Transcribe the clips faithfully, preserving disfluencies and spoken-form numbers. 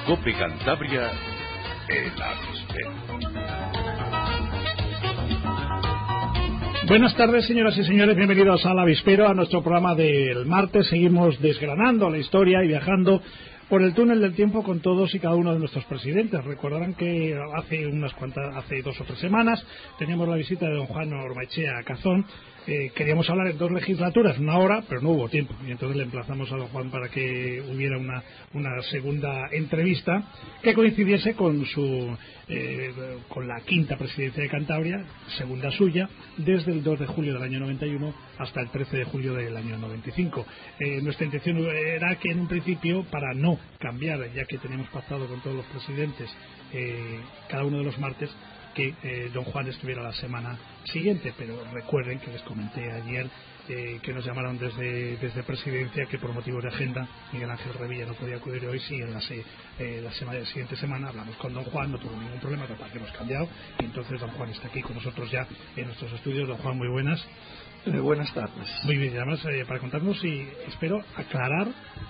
COPE Cantabria, el avispero. Buenas tardes, señoras y señores, bienvenidos al Avispero, a nuestro programa del martes. Seguimos desgranando la historia y viajando por el túnel del tiempo con todos y cada uno de nuestros presidentes. Recordarán que hace unas cuantas, hace dos o tres semanas, teníamos la visita de don Juan Ormaechea a Cazón. Eh, queríamos hablar en dos legislaturas, una hora, pero no hubo tiempo, y entonces le emplazamos a don Juan para que hubiera una, una segunda entrevista que coincidiese con su eh, con la quinta presidencia de Cantabria, segunda suya, desde el dos de julio del año noventa y uno hasta el trece de julio del año noventa y cinco. Eh, nuestra intención era que en un principio, para no cambiar, ya que teníamos pactado con todos los presidentes eh, cada uno de los martes, que eh, don Juan estuviera la semana siguiente, pero recuerden que les comenté ayer eh, que nos llamaron desde, desde Presidencia que por motivos de agenda Miguel Ángel Revilla no podía acudir hoy. Sí, en la, se, eh, la semana, la siguiente semana hablamos con don Juan, no tuvo ningún problema, total que hemos cambiado, y entonces don Juan está aquí con nosotros ya en nuestros estudios. Don Juan, muy buenas. Eh, buenas tardes. Muy bien, además eh, para contarnos y espero aclarar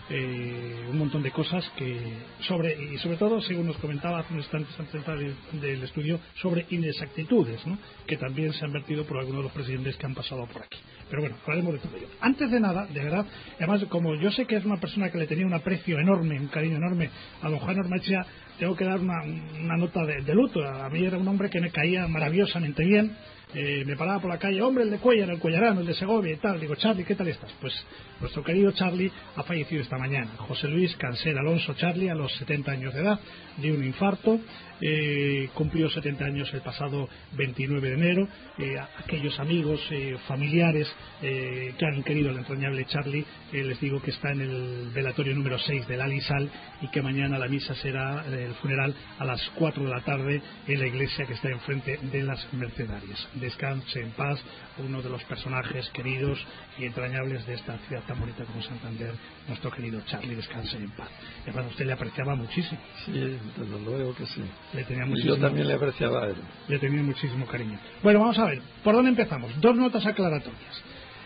eh, un montón de cosas que sobre, y sobre todo, según nos comentaba hace un instante antes de entrar del, del estudio, sobre inexactitudes, ¿no?, que también se han vertido por algunos de los presidentes que han pasado por aquí. Pero bueno, hablaremos de todo ello. Antes de nada, de verdad, además, como yo sé que es una persona que le tenía un aprecio enorme, un cariño enorme a don Juan Ormaechea, tengo que dar una, una nota de, de luto. A mí era un hombre que me caía maravillosamente bien. Eh, me paraba por la calle, hombre, el de Cuellar, el Cuellarano, el de Segovia y tal. Digo, Charlie, ¿qué tal estás? Pues nuestro querido Charlie ha fallecido esta mañana. José Luis Cansel Alonso Charlie, a los setenta años de edad, de un infarto. Eh, cumplió setenta años el pasado veintinueve de enero. Eh, aquellos amigos, eh, familiares eh, que han querido al entrañable Charlie, eh, les digo que está en el velatorio número seis del Alisal, y que mañana la misa será, eh, el funeral, a las cuatro de la tarde en la iglesia que está enfrente de las Mercedarias. Descanse en paz uno de los personajes queridos y entrañables de esta ciudad tan bonita como Santander, nuestro querido Charlie. Descanse en paz. Y además usted le apreciaba muchísimo. Sí, desde luego que sí. Le tenía y yo también le apreciaba a él. Le tenía muchísimo cariño. Bueno, vamos a ver, ¿por dónde empezamos? Dos notas aclaratorias.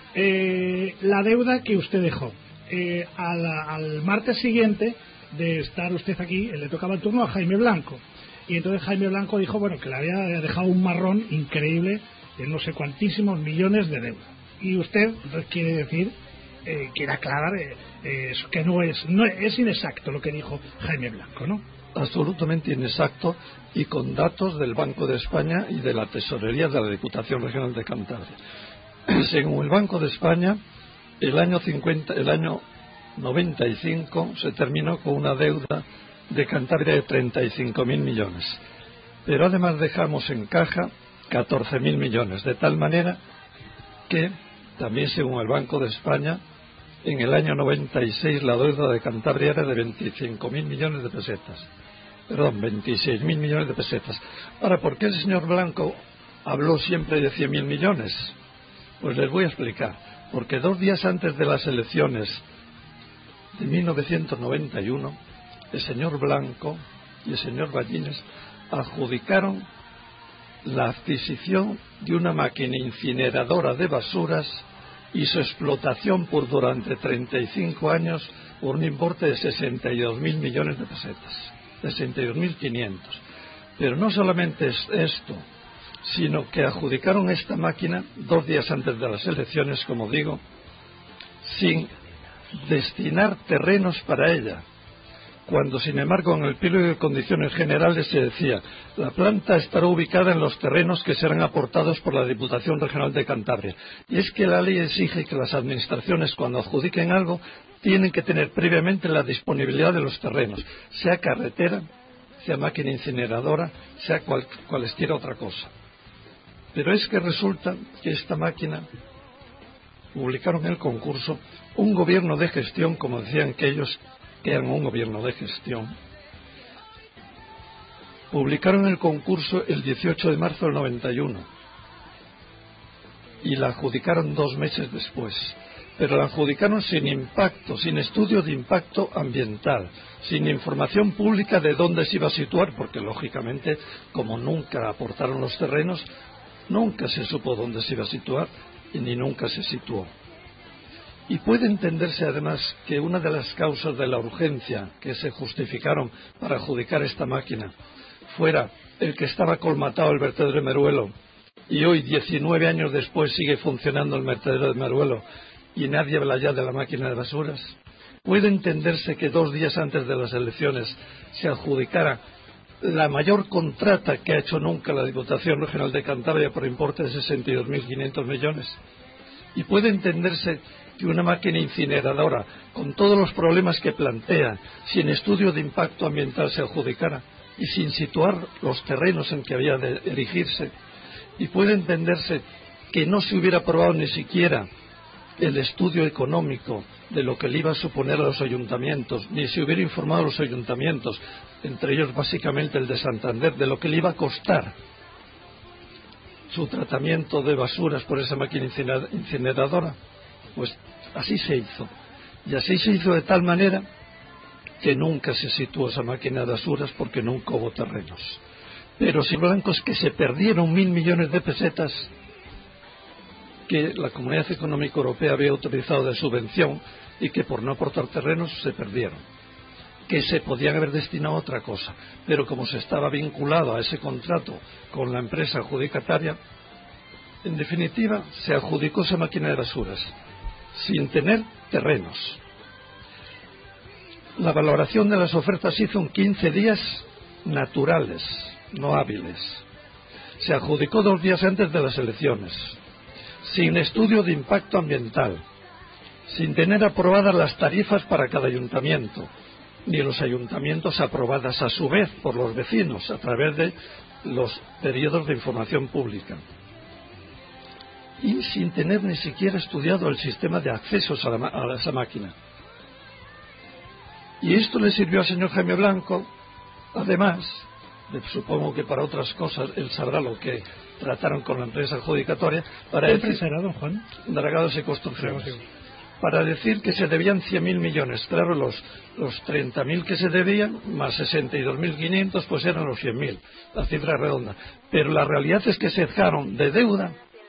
Eh, la deuda que usted dejó. Eh, al, al martes siguiente de estar usted aquí, le tocaba el turno a Jaime Blanco. Y entonces Jaime Blanco dijo, bueno, que le había dejado un marrón increíble de no sé cuantísimos millones de deuda. Y usted entonces quiere decir, eh, quiere aclarar eh, eh, eso, que no es, no es inexacto lo que dijo Jaime Blanco, ¿no? Absolutamente inexacto, y con datos del Banco de España y de la Tesorería de la Diputación Regional de Cantabria. Según el Banco de España, el año cincuenta, el año noventa y cinco se terminó con una deuda de Cantabria de treinta y cinco mil millones, pero además dejamos en caja catorce mil millones, de tal manera que, también según el Banco de España, en el año noventa y seis la deuda de Cantabria era de veinticinco mil millones de pesetas, perdón, veintiséis mil millones de pesetas. Ahora, ¿por qué el señor Blanco habló siempre de cien mil millones? Pues les voy a explicar. Porque dos días antes de las elecciones de mil novecientos noventa y uno, el señor Blanco y el señor Ballines adjudicaron la adquisición de una máquina incineradora de basuras y su explotación por durante treinta y cinco años por un importe de sesenta y dos mil millones de pesetas, sesenta y dos mil quinientos. Pero no solamente es esto, sino que adjudicaron esta máquina dos días antes de las elecciones, como digo, sin destinar terrenos para ella, cuando sin embargo en el pliego de condiciones generales se decía: la planta estará ubicada en los terrenos que serán aportados por la Diputación Regional de Cantabria. Y es que la ley exige que las administraciones, cuando adjudiquen algo, tienen que tener previamente la disponibilidad de los terrenos, sea carretera, sea máquina incineradora, sea cual, cualesquiera otra cosa. Pero es que resulta que esta máquina, publicaron el concurso, un gobierno de gestión, como decían que ellos que eran un gobierno de gestión, publicaron el concurso el dieciocho de marzo del noventa y uno y la adjudicaron dos meses después, pero la adjudicaron sin impacto, sin estudio de impacto ambiental, sin información pública de dónde se iba a situar, porque lógicamente, como nunca aportaron los terrenos, nunca se supo dónde se iba a situar y ni nunca se situó. Y puede entenderse además que una de las causas de la urgencia que se justificaron para adjudicar esta máquina fuera el que estaba colmatado el vertedero de Meruelo y hoy, diecinueve años después, sigue funcionando el vertedero de Meruelo y nadie habla ya de la máquina de basuras. Puede entenderse que dos días antes de las elecciones se adjudicara la mayor contrata que ha hecho nunca la Diputación Regional de Cantabria por importe de sesenta y dos mil quinientos millones. Y puede entenderse que una máquina incineradora, con todos los problemas que plantea, sin estudio de impacto ambiental se adjudicara y sin situar los terrenos en que había de erigirse. Y puede entenderse que no se hubiera aprobado ni siquiera el estudio económico de lo que le iba a suponer a los ayuntamientos, ni se hubiera informado a los ayuntamientos, entre ellos básicamente el de Santander, de lo que le iba a costar su tratamiento de basuras por esa máquina incineradora. Pues así se hizo. Y así se hizo de tal manera que nunca se situó esa máquina de basuras porque nunca hubo terrenos. Pero si blancos que se perdieron mil millones de pesetas que la Comunidad Económica Europea había utilizado de subvención y que por no aportar terrenos se perdieron, que se podían haber destinado a otra cosa, pero como se estaba vinculado a ese contrato con la empresa adjudicataria, en definitiva se adjudicó esa máquina de basuras sin tener terrenos. La valoración de las ofertas se hizo en quince días naturales, no hábiles. Se adjudicó dos días antes de las elecciones, sin estudio de impacto ambiental, sin tener aprobadas las tarifas para cada ayuntamiento, ni los ayuntamientos aprobadas a su vez por los vecinos a través de los periodos de información pública, y sin tener ni siquiera estudiado el sistema de accesos a, la, a esa máquina. Y esto le sirvió al señor Jaime Blanco, además, supongo que para otras cosas él sabrá lo que trataron con la empresa adjudicatoria, para ¿Qué decir, empresa era, don Juan? Dragados y Construcciones, para decir que se debían cien mil millones. Claro, los, los treinta mil que se debían, más sesenta y dos mil quinientos, pues eran los cien mil, la cifra redonda. Pero la realidad es que se dejaron de deuda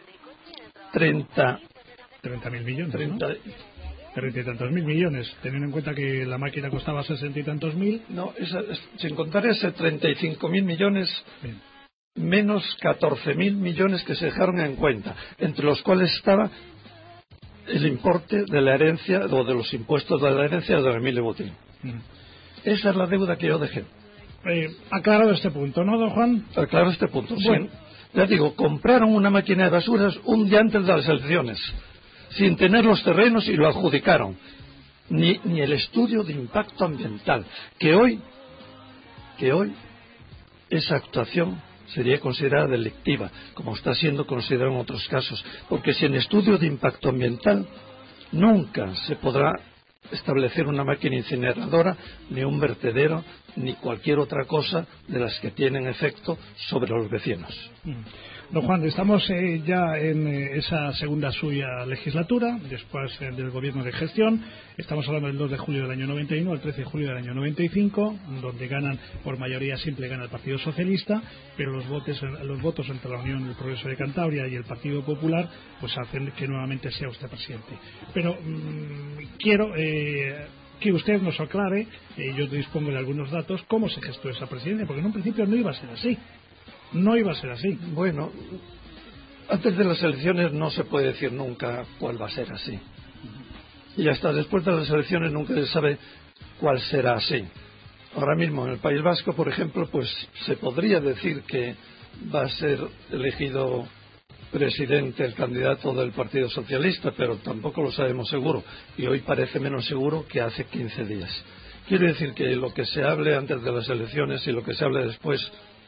treinta mil millones, treinta, ¿no? Treinta y tantos mil millones, teniendo en cuenta que la máquina costaba sesenta y tantos mil. No, esa, sin contar ese treinta y cinco mil millones, bien, menos catorce mil millones que se dejaron en cuenta, entre los cuales estaba el importe de la herencia o de los impuestos de la herencia de don Emilio Botín. Mm. Esa es la deuda que yo dejé. Eh, aclarado este punto, ¿no, don Juan? Aclarado este punto. Bueno, sí. Ya digo, compraron una máquina de basuras un día antes de las elecciones, sin tener los terrenos, y lo adjudicaron. Ni, ni el estudio de impacto ambiental, que hoy, que hoy esa actuación sería considerada delictiva, como está siendo considerada en otros casos, porque sin estudio de impacto ambiental nunca se podrá establecer una máquina incineradora, ni un vertedero, ni cualquier otra cosa de las que tienen efecto sobre los vecinos. Mm. Don Juan, estamos eh, ya en eh, esa segunda suya legislatura, después eh, del gobierno de gestión. Estamos hablando del dos de julio del año noventa y uno al trece de julio del año noventa y cinco, donde ganan, por mayoría simple, gana el Partido Socialista, pero los votos, los votos entre la Unión del Progreso de Cantabria y el Partido Popular pues hacen que nuevamente sea usted presidente. Pero mmm, quiero eh, que usted nos aclare, eh, yo dispongo de algunos datos, cómo se gestó esa presidencia, porque en un principio no iba a ser así. No iba a ser así. Bueno, antes de las elecciones no se puede decir nunca cuál va a ser así. Y hasta después de las elecciones nunca se sabe cuál será así. Ahora mismo en el País Vasco, por ejemplo, pues se podría decir que va a ser elegido presidente el candidato del Partido Socialista, pero tampoco lo sabemos seguro. Y hoy parece menos seguro que hace quince días. Quiero decir que lo que se hable antes de las elecciones y lo que se hable después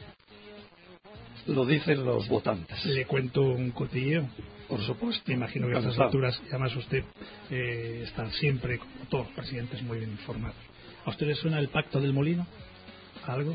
lo dicen los votantes. Le cuento un cotilleo. Por supuesto. Me imagino que a estas alturas, y además usted eh, está siempre, como todos los presidentes, muy bien informado. ¿A usted le suena el Pacto del Molino? ¿Algo?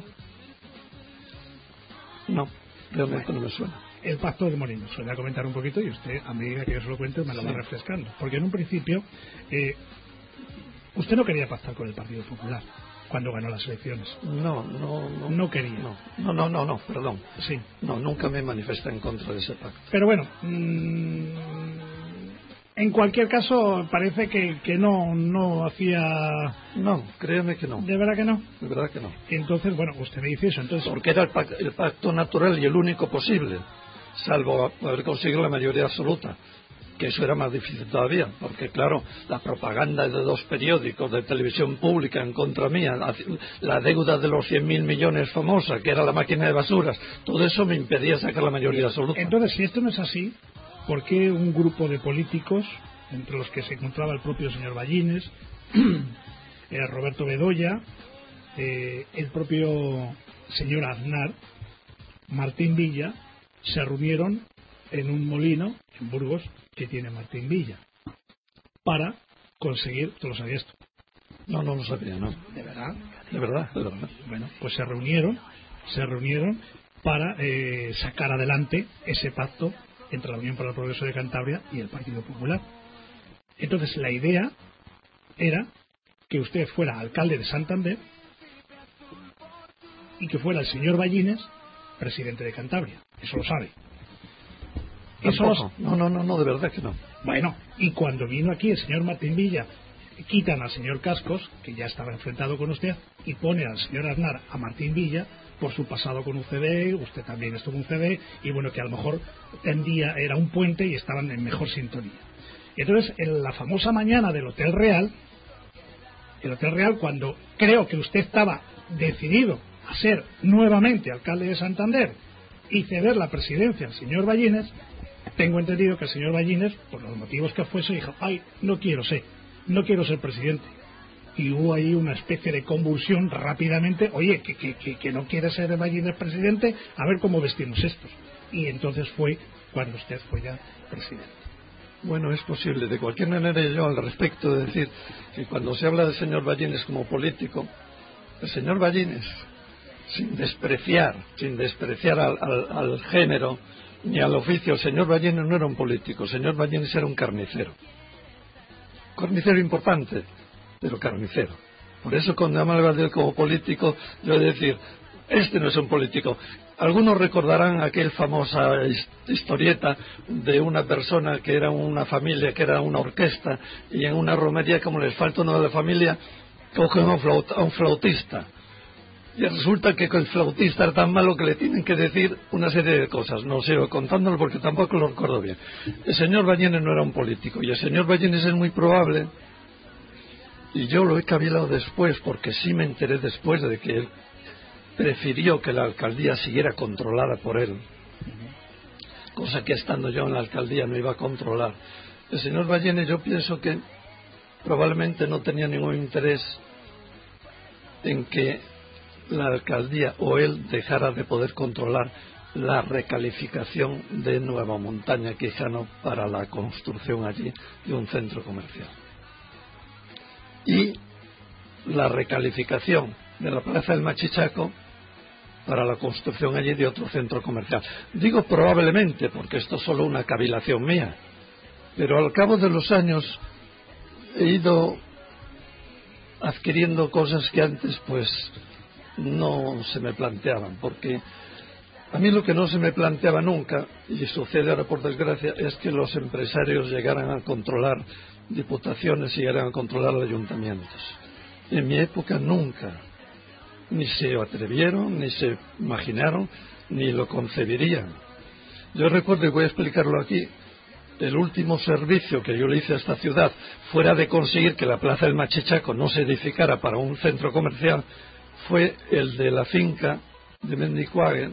No, realmente bueno, no me suena. El Pacto del Molino, suele a comentar un poquito y usted, a medida que yo se lo cuente, me lo sí. va refrescando. Porque en un principio, eh, usted no quería pactar con el Partido Popular cuando ganó las elecciones. No, no, no. No quería. No, no, no, no, no perdón. Sí. No, nunca me manifesté en contra de ese pacto. Pero bueno, mmm, En cualquier caso, parece que, que no, no hacía... No, créeme que no. ¿De verdad que no? De verdad que no. Entonces, bueno, usted me dice eso. Entonces... Porque era el pacto, el pacto natural y el único posible, salvo haber conseguido la mayoría absoluta. Que eso era más difícil todavía, porque claro, la propaganda de dos periódicos de televisión pública en contra mía, la, la deuda de los cien mil millones famosa, que era la máquina de basuras, todo eso me impedía sacar la mayoría absoluta. Entonces, si esto no es así, ¿por qué un grupo de políticos, entre los que se encontraba el propio señor Ballines, eh, Roberto Bedoya, eh, el propio señor Aznar, Martín Villa, se reunieron en un molino en Burgos que tiene Martín Villa para conseguir... ¿Tú lo sabías esto? No, no lo sabía, no. ¿De verdad? De verdad, de verdad. Bueno, pues se reunieron, se reunieron para eh, sacar adelante ese pacto entre la Unión para el Progreso de Cantabria y el Partido Popular. Entonces la idea era que usted fuera alcalde de Santander y que fuera el señor Ballines presidente de Cantabria. Eso lo sabe. Eso lo... No, no, no, no, de verdad que no. Bueno, y cuando vino aquí el señor Martín Villa, quitan al señor Cascos, que ya estaba enfrentado con usted, y pone al señor Aznar a Martín Villa por su pasado con U C D, usted también estuvo en U C D, y bueno, que a lo mejor tendía, era un puente y estaban en mejor sintonía. Y entonces, en la famosa mañana del Hotel Real, el Hotel Real, cuando creo que usted estaba decidido a ser nuevamente alcalde de Santander y ceder la presidencia al señor Ballines, tengo entendido que el señor Ballines, por los motivos que fuese, dijo, ay, no quiero ser, no quiero ser presidente. Y hubo ahí una especie de convulsión rápidamente, oye, que, que, que, que no quiere ser Ballines presidente, a ver cómo vestimos estos. Y entonces fue cuando usted fue ya presidente. Bueno, es posible. De cualquier manera, yo al respecto de decir que cuando se habla del señor Ballines como político, el señor Ballines, sin despreciar, sin despreciar al, al, al género ni al oficio, el señor Ballines no era un político, el señor Ballines era un carnicero. Carnicero importante, pero carnicero. Por eso cuando hablan de él como político, yo he de decir, este no es un político. Algunos recordarán aquella famosa historieta de una persona que era una familia, que era una orquesta, y en una romería, como les falta uno de la familia, cogen a un, flaut, a un flautista. Y resulta que el flautista era tan malo que le tienen que decir una serie de cosas. No sigo contándolo porque tampoco lo recuerdo bien. El señor Ballines no era un político, y el señor Ballines es muy probable, y yo lo he cavilado después, porque sí me enteré después de que él prefirió que la alcaldía siguiera controlada por él, cosa que estando yo en la alcaldía no iba a controlar. El señor Ballines, yo pienso que probablemente no tenía ningún interés en que la alcaldía o él dejara de poder controlar la recalificación de Nueva Montaña Quijano para la construcción allí de un centro comercial y la recalificación de la Plaza del Machichaco para la construcción allí de otro centro comercial. Digo probablemente porque esto es solo una cavilación mía, pero al cabo de los años he ido adquiriendo cosas que antes pues no se me planteaban, porque a mí lo que no se me planteaba nunca, y sucede ahora por desgracia, es que los empresarios llegaran a controlar diputaciones y llegaran a controlar ayuntamientos. En mi época nunca, ni se atrevieron, ni se imaginaron, ni lo concebirían. Yo recuerdo, y voy a explicarlo aquí, el último servicio que yo le hice a esta ciudad, fuera de conseguir que la Plaza del Machichaco no se edificara para un centro comercial, fue el de la finca de Mendicuague,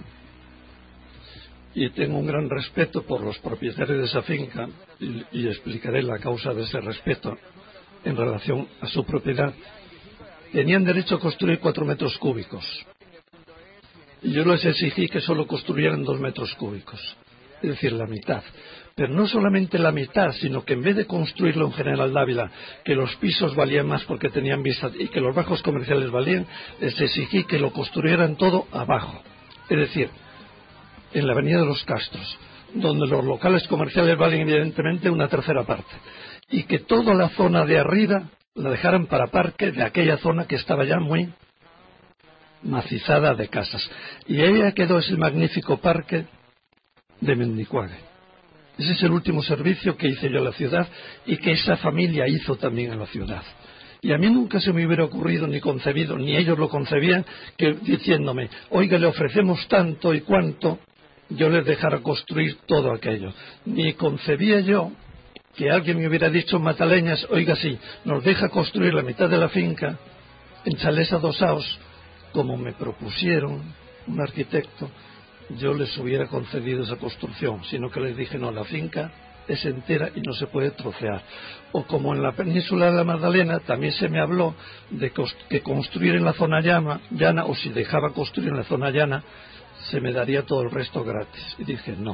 y tengo un gran respeto por los propietarios de esa finca, y, y explicaré la causa de ese respeto en relación a su propiedad. Tenían derecho a construir cuatro metros cúbicos, y yo les exigí que solo construyeran dos metros cúbicos, es decir, la mitad. Pero no solamente la mitad, sino que en vez de construirlo en General Dávila, que los pisos valían más porque tenían vista y que los bajos comerciales valían, les exigí que lo construyeran todo abajo, es decir, en la Avenida de los Castros, donde los locales comerciales valen evidentemente una tercera parte, y que toda la zona de arriba la dejaran para parque de aquella zona que estaba ya muy macizada de casas. Y ahí quedó ese magnífico parque de Mendicuague. Ese es el último servicio que hice yo a la ciudad y que esa familia hizo también en la ciudad. Y a mí nunca se me hubiera ocurrido ni concebido, ni ellos lo concebían, que diciéndome, oiga, le ofrecemos tanto y cuánto, yo les dejara construir todo aquello. Ni concebía yo que alguien me hubiera dicho en Mataleñas, oiga, sí, nos deja construir la mitad de la finca en chalés adosados, como me propusieron un arquitecto, yo les hubiera concedido esa construcción, sino que les dije, no, la finca es entera y no se puede trocear. O como en la península de la Magdalena también se me habló de que construir en la zona llana, llana, o si dejaba construir en la zona llana, se me daría todo el resto gratis. Y dije, no.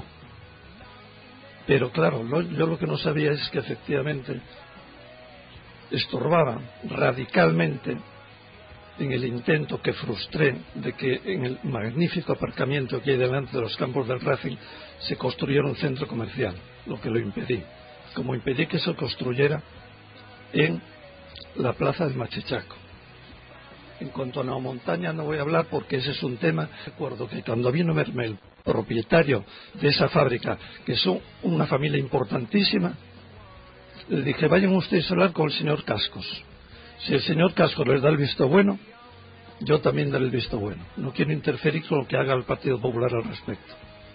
Pero claro, lo, yo lo que no sabía es que efectivamente estorbaba radicalmente en el intento que frustré de que en el magnífico aparcamiento que hay delante de los campos del Racing se construyera un centro comercial, lo que lo impedí, como impedí que se construyera en la plaza del Machichaco. En cuanto a la montaña no voy a hablar porque ese es un tema. Recuerdo que cuando vino Mermel, propietario de esa fábrica, que son una familia importantísima, le dije, vayan ustedes a hablar con el señor Cascos. Si el señor Cascos les da el visto bueno, yo también daré el visto bueno. No quiero interferir con lo que haga el Partido Popular al respecto.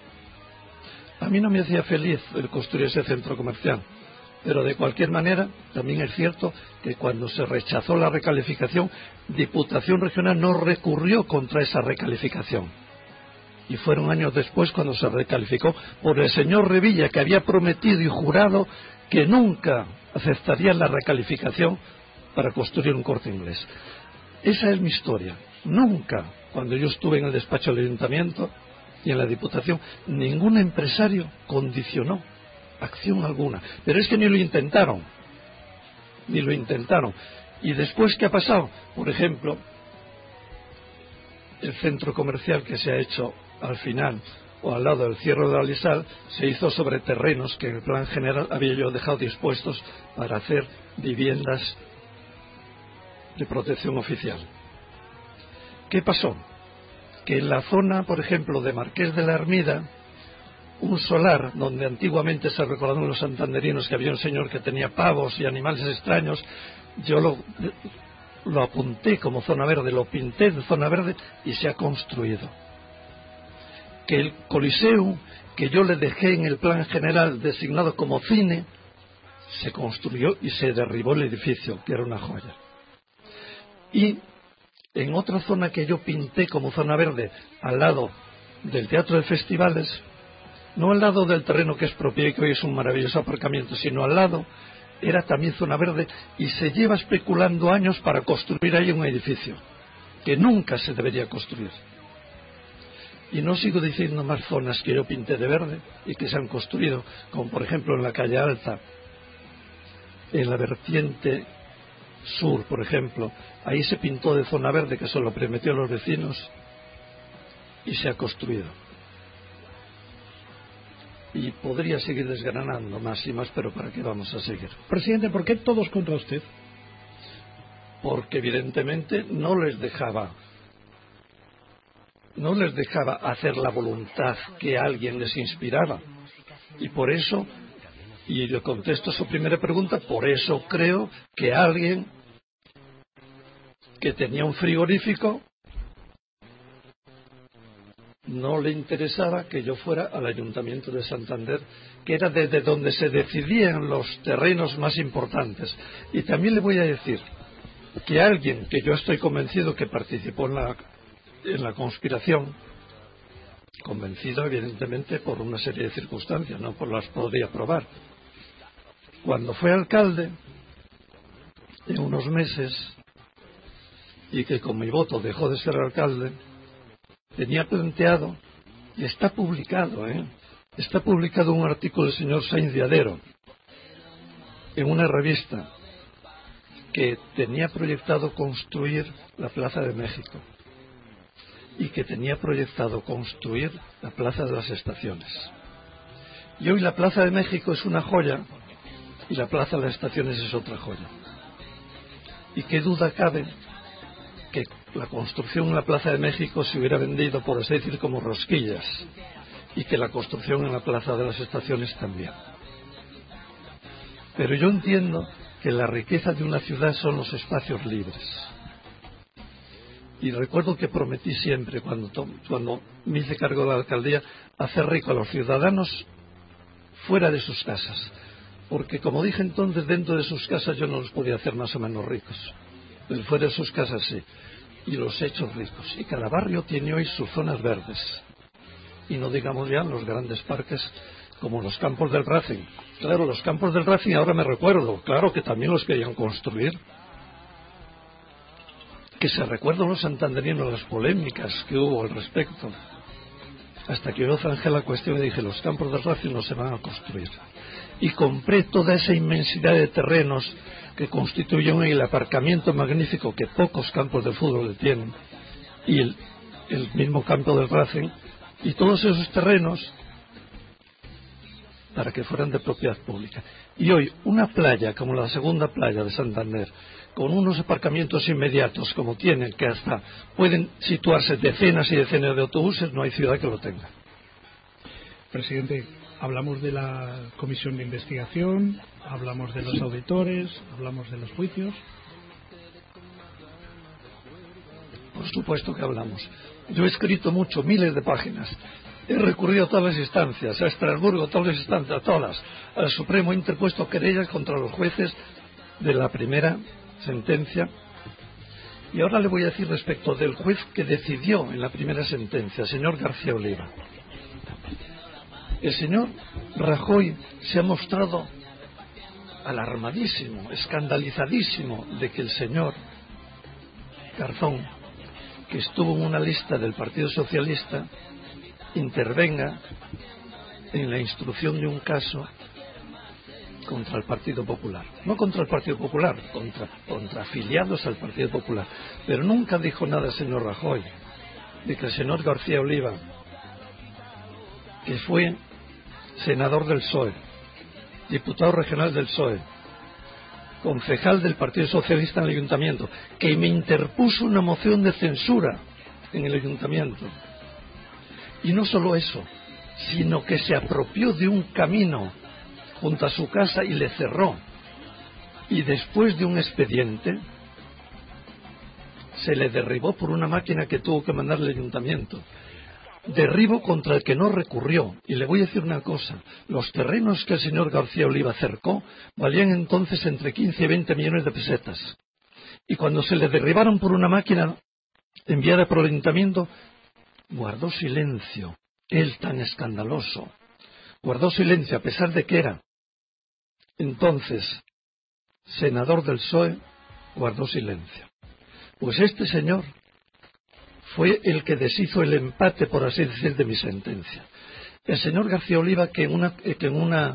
A mí no me hacía feliz el construir ese centro comercial, pero de cualquier manera también es cierto que cuando se rechazó la recalificación, Diputación Regional no recurrió contra esa recalificación. Y fueron años después cuando se recalificó por el señor Revilla, que había prometido y jurado que nunca aceptaría la recalificación para construir un Corte Inglés. Esa es mi historia. Nunca, cuando yo estuve en el despacho del Ayuntamiento y en la Diputación, ningún empresario condicionó acción alguna. Pero es que ni lo intentaron. Ni lo intentaron. ¿Y después qué ha pasado? Por ejemplo, el centro comercial que se ha hecho al final o al lado del Cierro de Alisal se hizo sobre terrenos que en el plan general había yo dejado dispuestos para hacer viviendas de protección oficial. ¿Qué pasó? Que en la zona, por ejemplo, de Marqués de la Hermida, un solar donde antiguamente se recordaron los santanderinos que había un señor que tenía pavos y animales extraños, yo lo, lo apunté como zona verde, lo pinté de zona verde y se ha construido. Que el Coliseo, que yo le dejé en el plan general designado como cine, se construyó y se derribó el edificio, que era una joya. Y en otra zona que yo pinté como zona verde, al lado del Teatro de Festivales, no al lado del terreno que es propio y que hoy es un maravilloso aparcamiento, sino al lado, era también zona verde y se lleva especulando años para construir ahí un edificio que nunca se debería construir. Y no sigo diciendo más zonas que yo pinté de verde y que se han construido, como por ejemplo en la calle Alta, en la vertiente sur, por ejemplo, ahí se pintó de zona verde, que se lo prometió a los vecinos, y se ha construido. Y podría seguir desgranando más y más, pero ¿para qué vamos a seguir? Presidente, ¿por qué todos contra usted? Porque evidentemente no les dejaba no les dejaba hacer la voluntad que alguien les inspiraba. Y por eso, y le contesto a su primera pregunta, por eso creo que alguien que tenía un frigorífico no le interesaba que yo fuera al Ayuntamiento de Santander, que era desde donde se decidían los terrenos más importantes. Y también le voy a decir que alguien que yo estoy convencido que participó en la, en la conspiración, convencido evidentemente por una serie de circunstancias, no por las podría probar, cuando fue alcalde en unos meses y que con mi voto dejó de ser alcalde, tenía planteado, y está publicado, ¿eh? está publicado un artículo del señor Sainz de Adero en una revista, que tenía proyectado construir la Plaza de México y que tenía proyectado construir la Plaza de las Estaciones. Y hoy la Plaza de México es una joya y la Plaza de las Estaciones es otra joya. Y qué duda cabe que la construcción en la Plaza de México se hubiera vendido, por así decir, como rosquillas, y que la construcción en la Plaza de las Estaciones también. Pero yo entiendo que la riqueza de una ciudad son los espacios libres. Y recuerdo que prometí siempre, cuando, cuando me hice cargo de la alcaldía, hacer rico a los ciudadanos fuera de sus casas. Porque, como dije entonces, dentro de sus casas yo no los podía hacer más o menos ricos. Pero fuera de sus casas sí. Y los he hecho ricos. Y cada barrio tiene hoy sus zonas verdes. Y no digamos ya los grandes parques como los campos del Racing. Claro, los campos del Racing ahora me recuerdo. Claro que también los querían construir. Que se recuerdan los santanderinos las polémicas que hubo al respecto. Hasta que yo zanjé la cuestión y dije, los campos del Racing no se van a construir. Y compré toda esa inmensidad de terrenos que constituyen el aparcamiento magnífico que pocos campos de fútbol le tienen, y el, el mismo campo del Racing, y todos esos terrenos para que fueran de propiedad pública. Y hoy una playa como la segunda playa de Santander, con unos aparcamientos inmediatos como tienen, que hasta pueden situarse decenas y decenas de autobuses, no hay ciudad que lo tenga. Presidente, hablamos de la comisión de investigación, hablamos de los auditores, hablamos de los juicios. Por supuesto que hablamos. Yo he escrito mucho, miles de páginas. He recurrido a todas las instancias, a Estrasburgo, a todas las instancias, a todas. Al Supremo he interpuesto querellas contra los jueces de la primera sentencia. Y ahora le voy a decir respecto del juez que decidió en la primera sentencia, el señor García Oliva. El señor Rajoy se ha mostrado alarmadísimo, escandalizadísimo de que el señor Garzón, que estuvo en una lista del Partido Socialista, intervenga en la instrucción de un caso contra el Partido Popular. No contra el Partido Popular, contra, contra afiliados al Partido Popular. Pero nunca dijo nada el señor Rajoy de que el señor García Oliva, que fue senador del P S O E, diputado regional del P S O E, concejal del Partido Socialista en el Ayuntamiento, que me interpuso una moción de censura en el Ayuntamiento. Y no solo eso, sino que se apropió de un camino junto a su casa y le cerró. Y después de un expediente, se le derribó por una máquina que tuvo que mandar el Ayuntamiento. Derribo contra el que no recurrió. Y le voy a decir una cosa, los terrenos que el señor García Oliva cercó valían entonces entre quince y veinte millones de pesetas. Y cuando se le derribaron por una máquina enviada por el Ayuntamiento, guardó silencio. Él tan escandaloso. Guardó silencio a pesar de que era entonces senador del P S O E, guardó silencio. Pues este señor fue el que deshizo el empate, por así decir, de mi sentencia. El señor García Oliva, que en una, que en una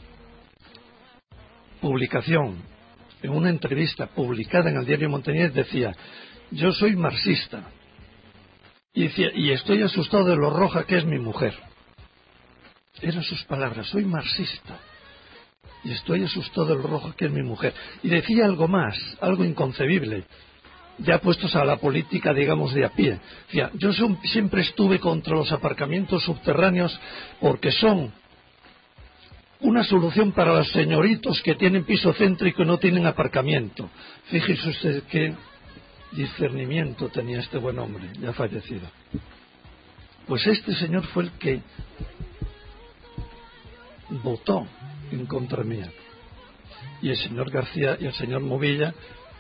publicación, en una entrevista publicada en el diario Montañés, decía, yo soy marxista, y, decía, y estoy asustado de lo roja que es mi mujer. Eran sus palabras, soy marxista, y estoy asustado de lo roja que es mi mujer. Y decía algo más, algo inconcebible, ya puestos a la política, digamos, de a pie. Decía, yo son, siempre estuve contra los aparcamientos subterráneos porque son una solución para los señoritos que tienen piso céntrico y no tienen aparcamiento. Fíjese usted qué discernimiento tenía este buen hombre, ya fallecido. Pues este señor fue el que votó en contra mía. Y el señor García y el señor Movilla,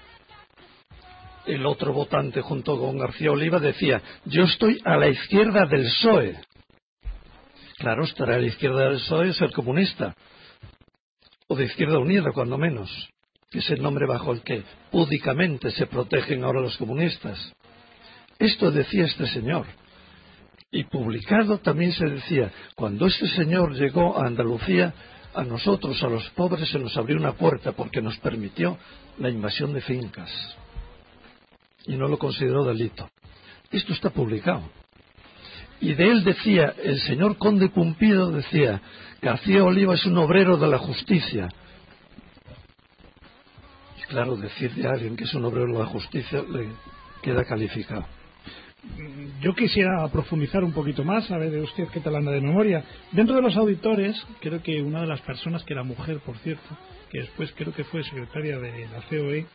el otro votante junto con García Oliva, decía, yo estoy a la izquierda del P S O E. Claro, estar a la izquierda del P S O E es ser comunista, o de Izquierda Unida, cuando menos, que es el nombre bajo el que púdicamente se protegen ahora los comunistas. Esto decía este señor. Y publicado también se decía, cuando este señor llegó a Andalucía, a nosotros, a los pobres, se nos abrió una puerta porque nos permitió la invasión de fincas. Y no lo consideró delito. Esto está publicado. Y de él decía, el señor Conde Pumpido decía, García Oliva es un obrero de la justicia. Y claro, decir de alguien que es un obrero de la justicia le queda calificado. yo quisiera profundizar un poquito más, a ver de usted qué tal anda de memoria. Dentro de los auditores, creo que una de las personas, que era mujer, por cierto, que después creo que fue secretaria de la C O E,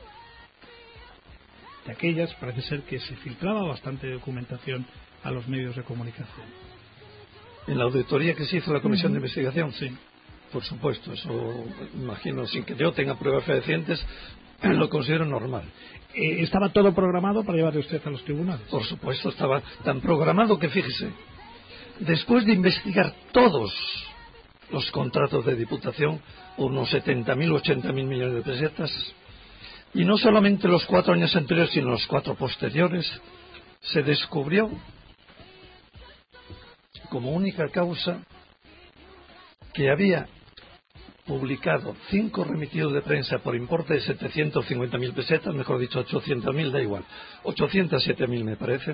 de aquellas, parece ser que se filtraba bastante documentación a los medios de comunicación. ¿En la auditoría que se hizo la Comisión Uh-huh. de Investigación? Sí. Por supuesto, eso imagino, sin que yo tenga pruebas fehacientes, lo considero normal. Eh, ¿Estaba todo programado para llevarle usted a los tribunales? Por supuesto, estaba tan programado que, fíjese, después de investigar todos los contratos de Diputación, unos setenta mil, ochenta mil millones de pesetas, y no solamente los cuatro años anteriores, sino los cuatro posteriores, se descubrió como única causa que había publicado cinco remitidos de prensa por importe de setecientos cincuenta mil pesetas, mejor dicho ochocientos mil, da igual, ochocientos siete mil me parece,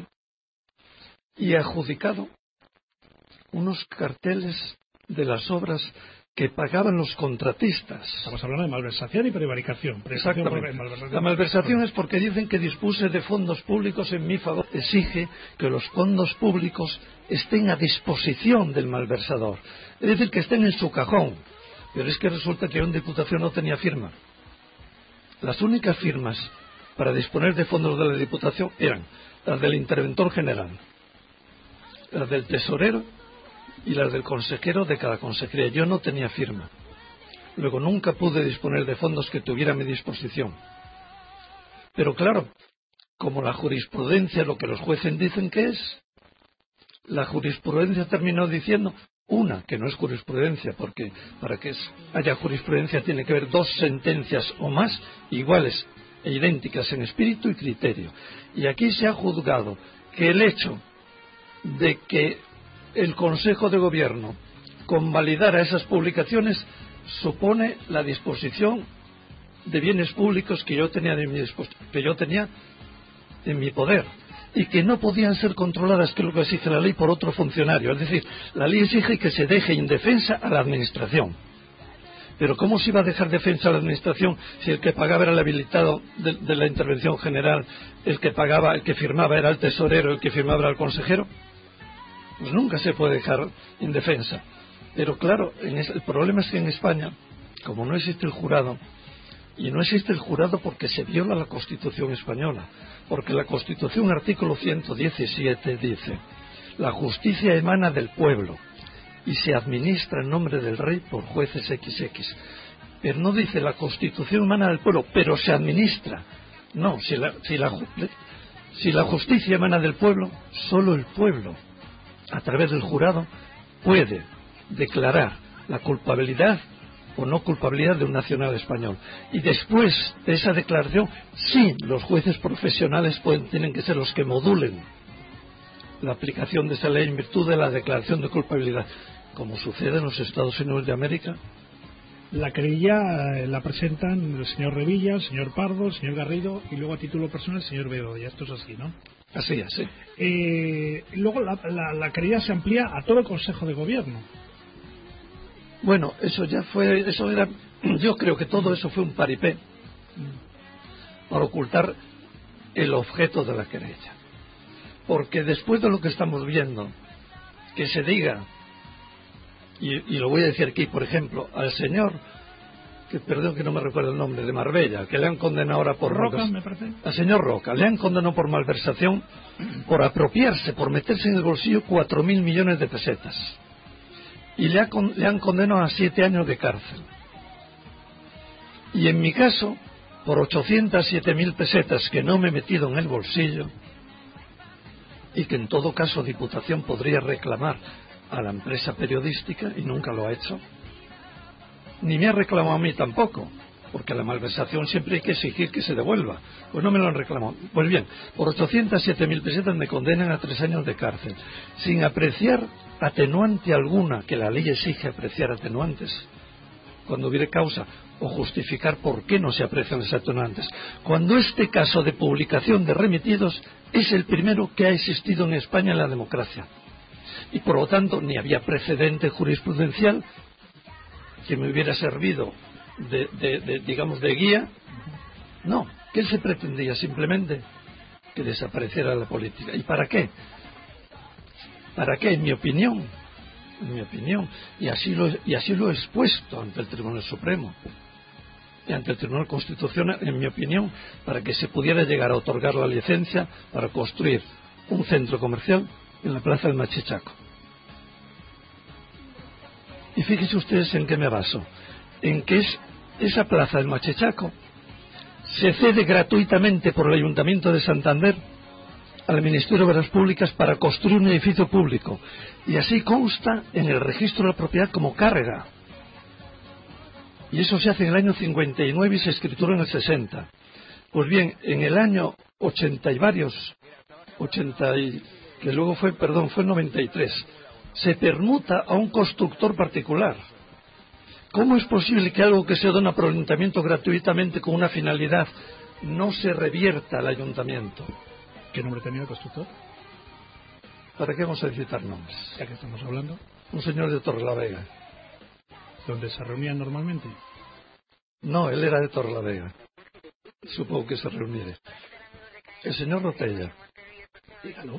y adjudicado unos carteles de las obras que pagaban los contratistas. Estamos hablando de malversación y prevaricación. Exactamente. Malversación. La malversación es porque dicen que dispuse de fondos públicos en mi favor. Exige que los fondos públicos estén a disposición del malversador. Es decir, que estén en su cajón. Pero es que resulta que una Diputación no tenía firma. Las únicas firmas para disponer de fondos de la Diputación eran las del interventor general, las del tesorero y las del consejero de cada consejería. Yo no tenía firma. Luego nunca pude disponer de fondos que tuviera a mi disposición. Pero claro, como la jurisprudencia, lo que los jueces dicen que es, la jurisprudencia terminó diciendo, una, que no es jurisprudencia, porque para que haya jurisprudencia tiene que haber dos sentencias o más iguales e idénticas en espíritu y criterio. Y aquí se ha juzgado que el hecho de que el Consejo de Gobierno convalidara esas publicaciones supone la disposición de bienes públicos que yo tenía en mi, que yo tenía en mi poder y que no podían ser controladas, que es lo que exige la ley, por otro funcionario. Es decir, la ley exige que se deje indefensa a la Administración. Pero ¿cómo se iba a dejar defensa a la Administración si el que pagaba era el habilitado de, de la intervención general, el que pagaba, el que firmaba era el tesorero, el que firmaba era el consejero? Pues nunca se puede dejar indefensa. Pero claro, en es, el problema es que en España, como no existe el jurado, y no existe el jurado porque se viola la Constitución española, porque la Constitución, artículo ciento diecisiete, dice: la justicia emana del pueblo y se administra en nombre del rey por jueces equis equis. Pero no dice la Constitución emana del pueblo, pero se administra. No, si la, si la, si la justicia emana del pueblo, solo el pueblo, a través del jurado, puede declarar la culpabilidad o no culpabilidad de un nacional español. Y después de esa declaración, sí, los jueces profesionales pueden, tienen que ser los que modulen la aplicación de esa ley en virtud de la declaración de culpabilidad, como sucede en los Estados Unidos de América. La querella la presentan el señor Revilla, el señor Pardo, el señor Garrido y luego a título personal el señor Bedoya. Esto es así, ¿no? Así es, sí. Eh, luego la, la, la querella se amplía a todo el Consejo de Gobierno. Bueno, eso ya fue, eso era, yo creo que todo eso fue un paripé para ocultar el objeto de la querella. Porque después de lo que estamos viendo, que se diga, y, y lo voy a decir aquí, por ejemplo, al señor, que perdón que no me recuerdo el nombre, de Marbella, que le han condenado ahora por Roca, me parece. al señor Roca, le han condenado por malversación, por apropiarse, por meterse en el bolsillo cuatro mil millones de pesetas. Y le, ha, le han condenado a siete años de cárcel. Y en mi caso, por ochocientos siete mil pesetas que no me he metido en el bolsillo, y que en todo caso Diputación podría reclamar a la empresa periodística, y nunca lo ha hecho, ni me ha reclamado a mí tampoco, porque la malversación siempre hay que exigir que se devuelva. Pues no me lo han reclamado. Pues bien, por ochocientos siete mil pesetas me condenan a tres años de cárcel, sin apreciar atenuante alguna, que la ley exige apreciar atenuantes cuando hubiere causa, o justificar por qué no se aprecian los atenuantes, cuando este caso de publicación de remitidos es el primero que ha existido en España en la democracia, y por lo tanto ni había precedente jurisprudencial que me hubiera servido de, de, de digamos de guía. No, ¿qué se pretendía? Simplemente que desapareciera la política. ¿Y para qué? ¿Para qué? En mi opinión, en mi opinión, y así lo, y así lo he expuesto ante el Tribunal Supremo y ante el Tribunal Constitucional, en mi opinión, para que se pudiera llegar a otorgar la licencia para construir un centro comercial en la Plaza del Machichaco. Y fíjense ustedes en qué me baso, en que es esa Plaza del Machichaco se cede gratuitamente por el Ayuntamiento de Santander al Ministerio de Obras Públicas para construir un edificio público, y así consta en el registro de la propiedad como cárrega. Y eso se hace en el año cincuenta y nueve y se escrituró en el sesenta. Pues bien, en el año ochenta y varios, ochenta y, que luego fue, perdón, fue noventa y tres, se permuta a un constructor particular. ¿Cómo es posible que algo que se dona por el ayuntamiento gratuitamente con una finalidad no se revierta al ayuntamiento? ¿Qué nombre tenía el constructor? ¿Para qué vamos a citar nombres? Ya que estamos hablando. Un señor de Torrelavega. ¿Dónde se reunían normalmente? No, él era de Torrelavega. Supongo que se reuniera. El señor Rotella. Dígalo.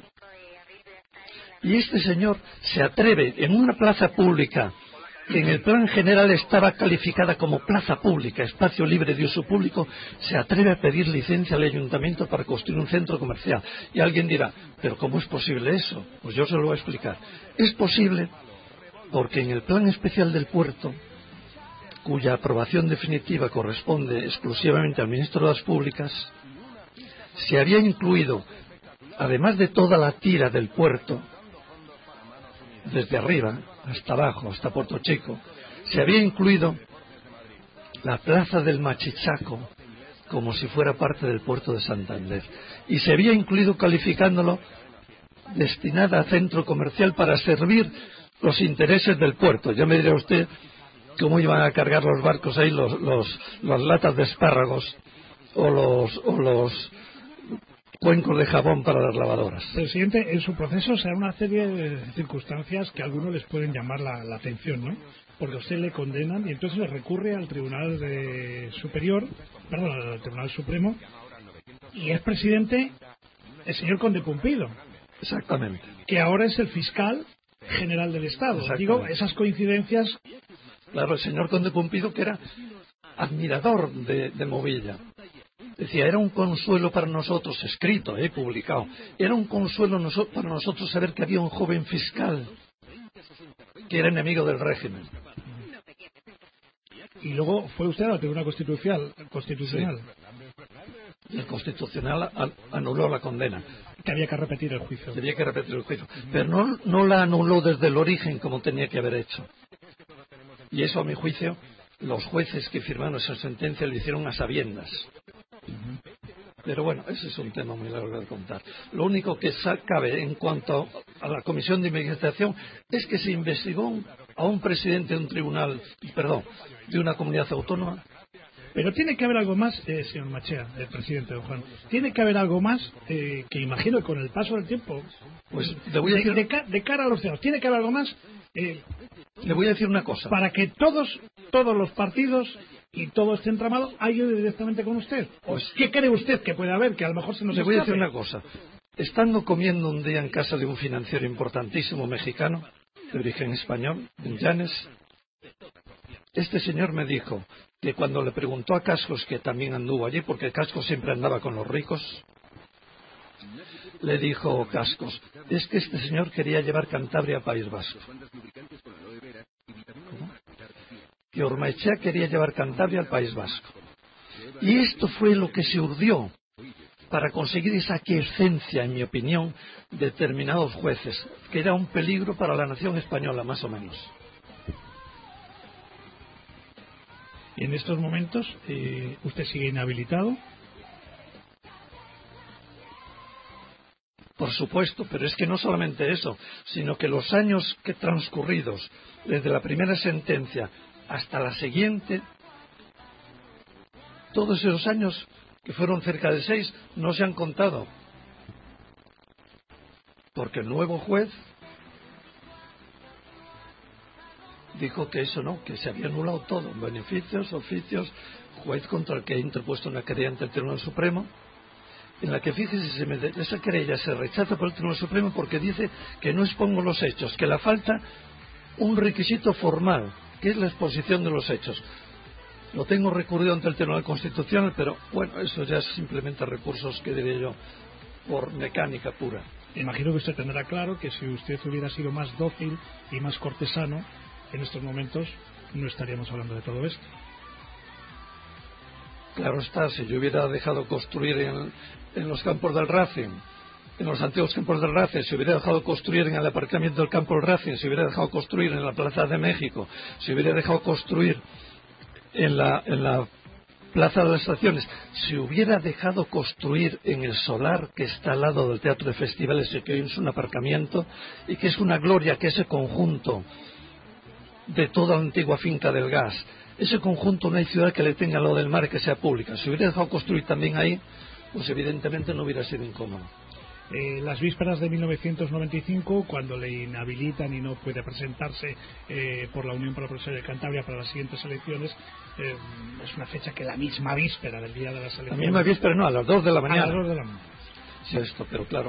Y este señor se atreve en una plaza pública que en el plan general estaba calificada como plaza pública, espacio libre de uso público, se atreve a pedir licencia al ayuntamiento para construir un centro comercial. Y alguien dirá, ¿pero cómo es posible eso? Pues yo se lo voy a explicar. Es posible porque en el plan especial del puerto, cuya aprobación definitiva corresponde exclusivamente al ministro de Obras Públicas, se había incluido, además de toda la tira del puerto, desde arriba hasta abajo, hasta Puerto Chico, se había incluido la Plaza del Machichaco como si fuera parte del puerto de Santander, y se había incluido calificándolo destinada a centro comercial para servir los intereses del puerto. Ya me dirá usted cómo iban a cargar los barcos ahí los, los, las latas de espárragos o los, o los cuencos de jabón para las lavadoras. Presidente, en su proceso se da una serie de circunstancias que a algunos les pueden llamar la, la atención, ¿no? Porque a usted le condenan y entonces le recurre al Tribunal de Superior, perdón, al Tribunal Supremo, y es presidente el señor Conde Pumpido. Exactamente. Que ahora es el fiscal general del Estado. Digo, esas coincidencias. Claro, el señor Conde Pumpido, que era admirador de, de Movilla. Decía, era un consuelo para nosotros, escrito, eh, publicado, era un consuelo noso- para nosotros saber que había un joven fiscal que era enemigo del régimen. Y luego fue usted al Tribunal Constitucional. constitucional. Sí. El Constitucional an- anuló la condena. Que había que repetir el juicio. Había que repetir el juicio. Pero no, no la anuló desde el origen como tenía que haber hecho. Y eso, a mi juicio, los jueces que firmaron esa sentencia lo hicieron a sabiendas. Pero bueno, ese es un tema muy largo de contar. Lo único que cabe en cuanto a la comisión de investigación es que se investigó a un presidente de un tribunal, perdón, de una comunidad autónoma. Pero tiene que haber algo más, eh, señor Machea, el presidente don Juan. Tiene que haber algo más eh, que imagino que con el paso del tiempo. Pues le voy a decir, de, de, de cara a los ciudadanos, tiene que haber algo más. Eh, le voy a decir una cosa. Para que todos, todos los partidos y todo este entramado ayude directamente con usted. Pues, ¿qué cree usted que puede haber? Que a lo mejor se nos Le voy a decir escape? una cosa. Estando comiendo un día en casa de un financiero importantísimo mexicano, de origen español, en Llanes, este señor me dijo que cuando le preguntó a Cascos, que también anduvo allí, porque Cascos siempre andaba con los ricos, le dijo Cascos, es que este señor quería llevar Cantabria a País Vasco. ¿Cómo? Que Ormaechea quería llevar Cantabria al País Vasco. Y esto fue lo que se urdió para conseguir esa aquiescencia, en mi opinión, de determinados jueces, que era un peligro para la nación española, más o menos. Y en estos momentos, eh, ¿usted sigue inhabilitado? Por supuesto, pero es que no solamente eso, sino que los años que transcurridos desde la primera sentencia hasta la siguiente, todos esos años, que fueron cerca de seis, no se han contado. Porque el nuevo juez dijo que eso no, que se había anulado todo, beneficios, oficios, juez contra el que ha interpuesto una querella ante el Tribunal Supremo, en la que, fíjese, se me, esa querella se rechaza por el Tribunal Supremo porque dice que no expongo los hechos, que le falta un requisito formal, que es la exposición de los hechos. Lo tengo recurrido ante el Tribunal Constitucional, pero bueno, eso ya es simplemente recursos que diría yo por mecánica pura. Imagino que usted tendrá claro que si usted hubiera sido más dócil y más cortesano, en estos momentos no estaríamos hablando de todo esto. Claro está, si yo hubiera dejado construir en, en los campos del Racing, en los antiguos campos del Racing, si hubiera dejado construir en el aparcamiento del campo del Racing, si hubiera dejado construir en la Plaza de México, si hubiera dejado construir en la, en la Plaza de las Estaciones, si hubiera dejado construir en el solar que está al lado del Teatro de Festivales y que hoy es un aparcamiento y que es una gloria que ese conjunto de toda la antigua finca del gas, ese conjunto no hay ciudad que le tenga al lado del mar y que sea pública. Si hubiera dejado construir también ahí, pues evidentemente no hubiera sido incómodo. Eh, las vísperas de mil novecientos noventa y cinco, cuando le inhabilitan y no puede presentarse eh, por la Unión para la Profesión de Cantabria para las siguientes elecciones, eh, es una fecha que la misma víspera del día de las elecciones. La misma víspera, no, a las dos de la mañana. A las dos de la mañana. Sí, esto, pero claro,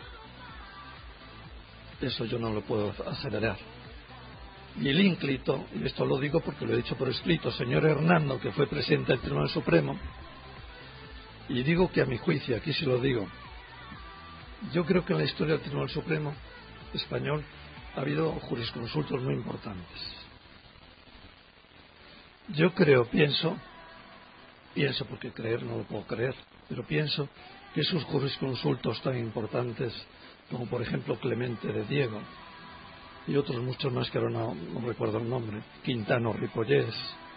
eso yo no lo puedo acelerar. Y el ínclito, y esto lo digo porque lo he dicho por escrito, señor Hernando, que fue presidente del Tribunal Supremo, y digo que a mi juicio, aquí sí lo digo, yo creo que en la historia del Tribunal Supremo español ha habido jurisconsultos muy importantes. Yo creo, pienso, pienso porque creer no lo puedo creer, pero pienso que esos jurisconsultos tan importantes, como por ejemplo Clemente de Diego, y otros muchos más que ahora no, no recuerdo el nombre, Quintano Ripollés,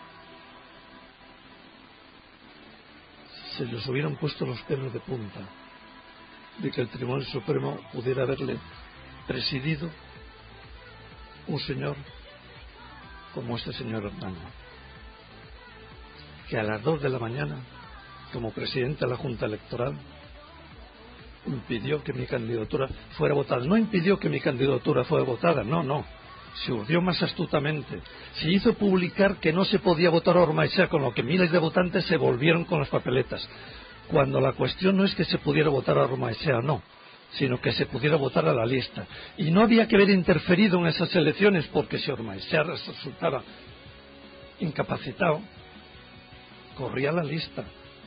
se les hubieran puesto los pelos de punta de que el Tribunal Supremo pudiera haberle presidido un señor como este señor Hernando, que a las dos de la mañana, como presidente de la Junta Electoral, impidió que mi candidatura fuera votada. No impidió que mi candidatura fuera votada, no, no. Se urdió más astutamente. Se hizo publicar que no se podía votar a Ormaechea, con lo que miles de votantes se volvieron con las papeletas. Cuando la cuestión no es que se pudiera votar a Ormaechea, no, sino que se pudiera votar a la lista. Y no había que haber interferido en esas elecciones, porque si Ormaechea resultaba incapacitado, corría la lista.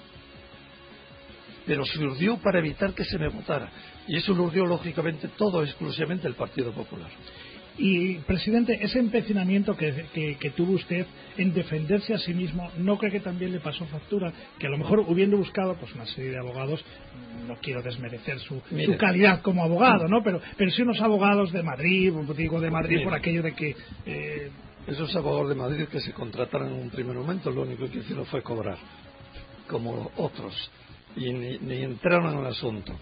Pero se urdió para evitar que se me votara. Y eso lo urdió, lógicamente, todo exclusivamente el Partido Popular. Y, presidente, ese empecinamiento que, que, que tuvo usted en defenderse a sí mismo, ¿no cree que también le pasó factura? Que a lo mejor, hubiendo buscado pues una serie de abogados, no quiero desmerecer su, su calidad como abogado, ¿no? Pero, pero sí unos abogados de Madrid, digo de Madrid Mire, por aquello de que... Eh... Esos abogados de Madrid que se contrataron en un primer momento, lo único que hicieron fue cobrar, como otros. Y ni, ni entraron en el asunto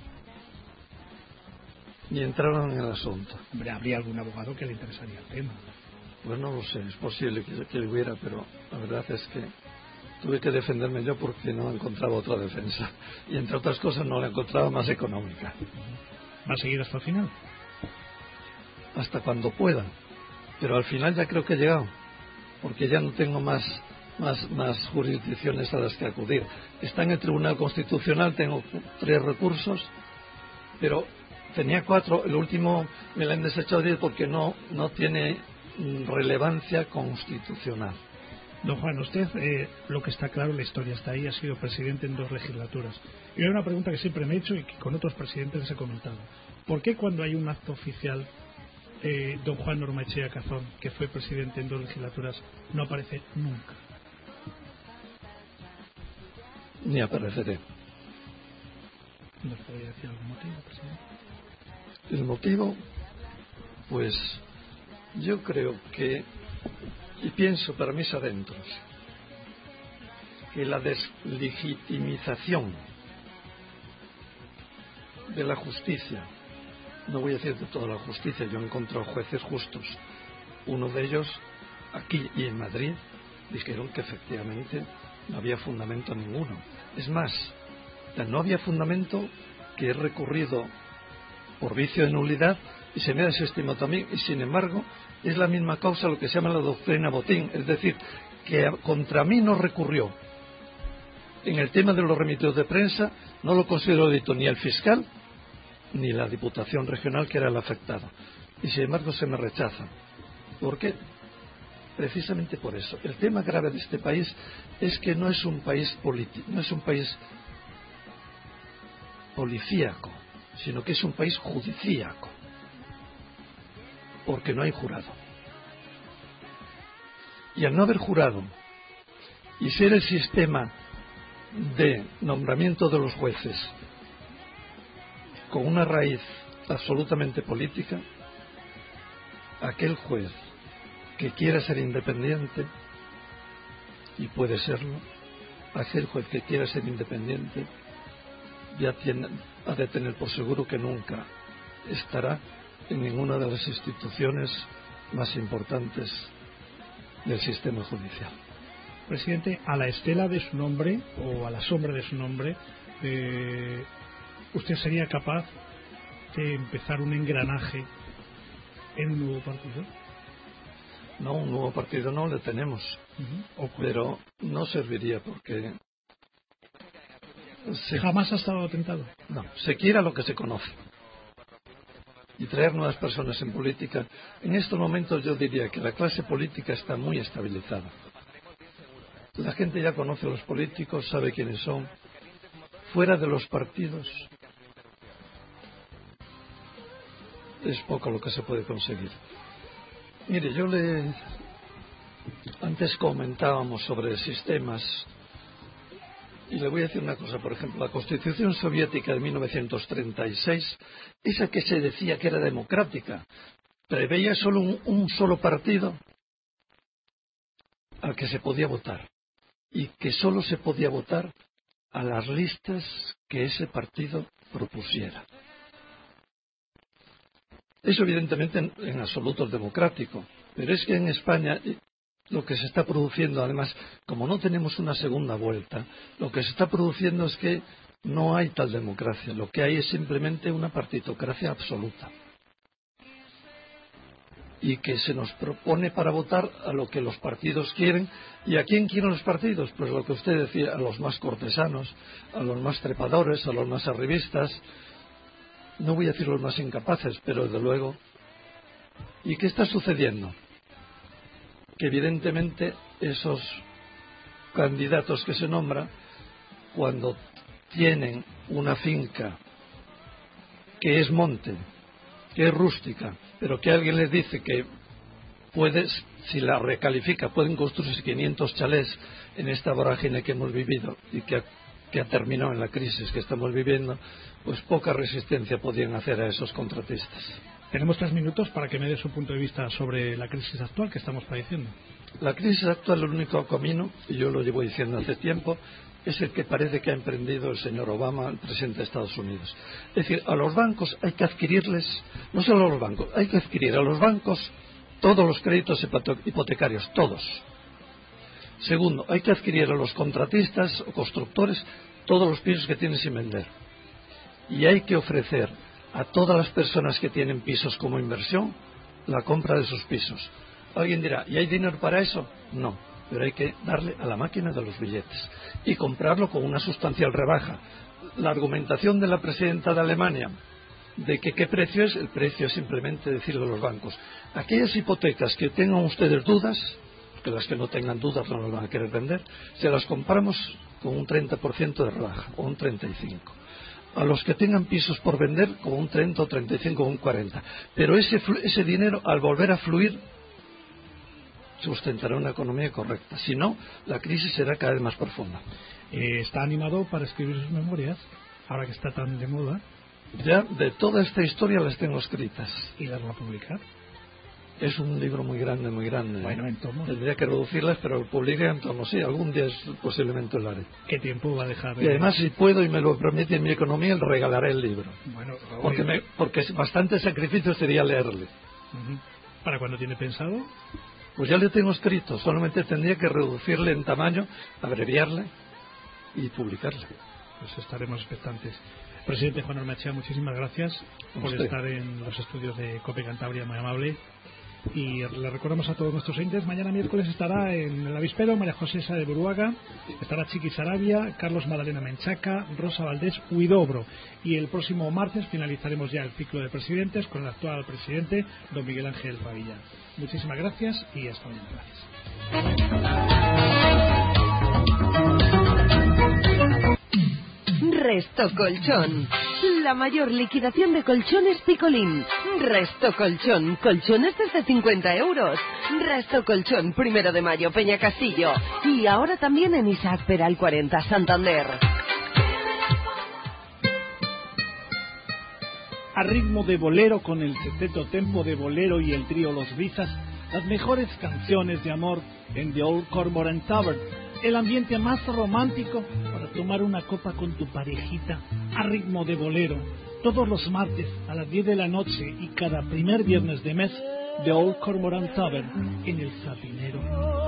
ni entraron en el asunto. Hombre, habría algún abogado que le interesaría el tema. Pues no lo sé, es posible que, que hubiera, pero la verdad es que tuve que defenderme yo porque no encontraba otra defensa, y entre otras cosas no la encontraba más económica. ¿Va a seguir hasta el final? Hasta cuando pueda, pero al final ya creo que he llegado, porque ya no tengo más Más, más jurisdicciones a las que acudir. Está en el Tribunal Constitucional, tengo tres recursos, pero tenía cuatro, el último me lo han desechado diez porque no, no tiene relevancia constitucional. Don Juan, usted, eh, lo que está claro, la historia está ahí, ha sido presidente en dos legislaturas. Y hay una pregunta que siempre me he hecho y que con otros presidentes les he comentado. ¿Por qué cuando hay un acto oficial, eh, don Juan Ormaechea Cazón, que fue presidente en dos legislaturas, no aparece nunca? Ni apareceré. ¿Nos podría decir algún motivo, presidente? El motivo, pues yo creo que, y pienso para mis adentros, que la deslegitimización de la justicia, no voy a decir de toda la justicia, yo he encontrado jueces justos, uno de ellos aquí y en Madrid dijeron que efectivamente no había fundamento ninguno. Es más, no había fundamento, que he recurrido por vicio de nulidad y se me ha desestimado también, y sin embargo es la misma causa lo que se llama la doctrina Botín, es decir, que contra mí no recurrió en el tema de los remitidos de prensa no lo considero delito ni el fiscal ni la Diputación Regional, que era el afectado. Y sin embargo se me rechaza. ¿Por qué? Precisamente por eso. El tema grave de este país es que no es un país político, no es un país policíaco, sino que es un país judicíaco, porque no hay jurado. Y al no haber jurado y ser el sistema de nombramiento de los jueces con una raíz absolutamente política, aquel juez que quiera ser independiente, y puede serlo, aquel juez que quiera ser independiente ya tiene, ha de tener por seguro que nunca estará en ninguna de las instituciones más importantes del sistema judicial. Presidente, a la estela de su nombre, o a la sombra de su nombre, eh, ¿usted sería capaz de empezar un engranaje en un nuevo partido? No, un nuevo partido no le tenemos, uh-huh. Pero no serviría porque... Se... ¿Jamás ha estado tentado? No, se quiera lo que se conoce. Y traer nuevas personas en política. En estos momentos yo diría que la clase política está muy estabilizada. La gente ya conoce a los políticos, sabe quiénes son. Fuera de los partidos es poco lo que se puede conseguir. Mire, yo le... Antes comentábamos sobre sistemas, y le voy a decir una cosa. Por ejemplo, la Constitución Soviética de mil novecientos treinta y seis, esa que se decía que era democrática, preveía solo un, un solo partido al que se podía votar, y que solo se podía votar a las listas que ese partido propusiera. Eso evidentemente en, en absoluto es democrático, pero es que en España lo que se está produciendo, además, como no tenemos una segunda vuelta, lo que se está produciendo es que no hay tal democracia, lo que hay es simplemente una partitocracia absoluta. Y que se nos propone para votar a lo que los partidos quieren. ¿Y a quién quieren los partidos? Pues lo que usted decía, a los más cortesanos, a los más trepadores, a los más arribistas. No voy a decir los más incapaces, pero desde luego. ¿Y qué está sucediendo? Que evidentemente esos candidatos que se nombran, cuando tienen una finca que es monte, que es rústica, pero que alguien les dice que puede, si la recalifica, pueden construirse quinientos chalés en esta vorágine que hemos vivido y que ha, que ha terminado en la crisis que estamos viviendo, pues poca resistencia podían hacer a esos contratistas. Tenemos tres minutos para que me dé su punto de vista sobre la crisis actual que estamos padeciendo. La crisis actual, el único camino, y yo lo llevo diciendo hace tiempo, es el que parece que ha emprendido el señor Obama, el presidente de Estados Unidos. Es decir, a los bancos hay que adquirirles, no solo a los bancos, hay que adquirir a los bancos todos los créditos hipotecarios, todos. Segundo, hay que adquirir a los contratistas o constructores todos los pisos que tienen sin vender. Y hay que ofrecer a todas las personas que tienen pisos como inversión la compra de sus pisos. Alguien dirá, ¿y hay dinero para eso? No, pero hay que darle a la máquina de los billetes y comprarlo con una sustancial rebaja. La argumentación de la presidenta de Alemania de que qué precio es, el precio es simplemente decir de los bancos. Aquellas hipotecas que tengan ustedes dudas, que las que no tengan dudas no las van a querer vender, se las compramos con un treinta por ciento de rebaja o un treinta y cinco por ciento. A los que tengan pisos por vender con un treinta o treinta y cinco o un cuarenta. Pero ese, ese dinero, al volver a fluir, sustentará una economía correcta. Si no, la crisis será cada vez más profunda. Eh, ¿Está animado para escribir sus memorias, ahora que está tan de moda? Ya de toda esta historia las tengo escritas. ¿Y las va a publicar? Es un libro muy grande, muy grande. Bueno, en tomos. Tendría que reducirlas, pero lo publiqué en tomos. Sí, algún día posiblemente lo haré. ¿Qué tiempo va a dejar? De... Y además, si puedo y me lo permite mi economía, le regalaré el libro. Bueno, porque, me, porque bastante sacrificio sería leerle. Uh-huh. ¿Para cuándo tiene pensado? Pues ya le tengo escrito. Solamente tendría que reducirle en tamaño, abreviarle y publicarle. Pues estaremos expectantes. Presidente Juan Ormachea, muchísimas gracias por estar en los estudios de COPE Cantabria, muy amable. Y le recordamos a todos nuestros oyentes, mañana miércoles estará en el avispero María José Sá de Buruaga, estará Chiqui Sarabia, Carlos Madalena Menchaca, Rosa Valdés Huidobro. Y el próximo martes finalizaremos ya el ciclo de presidentes con el actual presidente, don Miguel Ángel Pavilla. Muchísimas gracias y hasta mañana. Gracias. Resto Colchón. La mayor liquidación de colchones Picolín. Resto Colchón. Colchones desde cincuenta euros. Resto Colchón, primero de mayo, Peña Castillo. Y ahora también en Isaac Peral cuarenta, Santander. A ritmo de bolero con el sexteto Tempo de Bolero y el trío Los Rizas, las mejores canciones de amor en The Old Cormorant Tavern. El ambiente más romántico para tomar una copa con tu parejita a ritmo de bolero. Todos los martes a las diez de la noche y cada primer viernes de mes, The Old Cormorant Tavern en El Sapinero.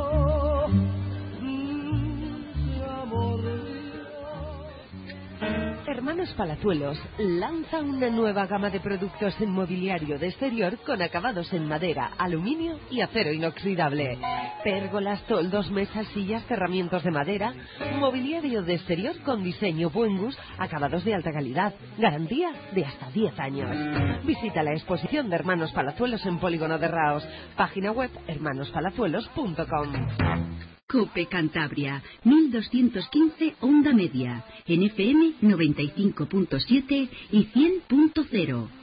Hermanos Palazuelos lanza una nueva gama de productos en mobiliario de exterior con acabados en madera, aluminio y acero inoxidable. Pérgolas, toldos, mesas, sillas, cerramientos de madera, mobiliario de exterior con diseño buen gusto, acabados de alta calidad, garantía de hasta diez años. Visita la exposición de Hermanos Palazuelos en Polígono de Raos, página web hermanos palazuelos punto com. Cope Cantabria, mil doscientos quince onda media, en F M noventa y cinco punto siete y cien punto cero.